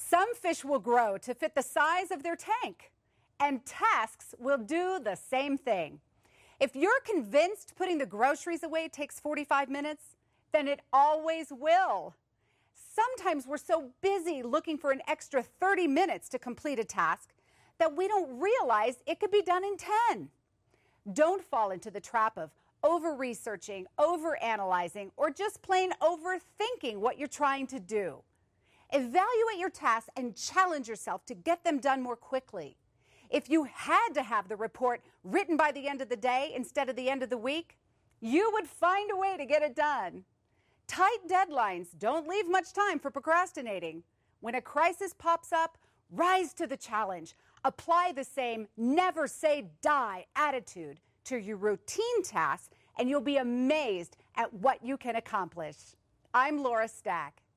Some fish will grow to fit the size of their tank, and tasks will do the same thing. If you're convinced putting the groceries away takes 45 minutes, then it always will. Sometimes we're so busy looking for an extra 30 minutes to complete a task that we don't realize it could be done in 10. Don't fall into the trap of over-researching, over-analyzing, or just plain overthinking what you're trying to do. Evaluate your tasks and challenge yourself to get them done more quickly. If you had to have the report written by the end of the day instead of the end of the week, you would find a way to get it done. Tight deadlines don't leave much time for procrastinating. When a crisis pops up, rise to the challenge. Apply the same never say die attitude to your routine tasks, and you'll be amazed at what you can accomplish. I'm Laura Stack.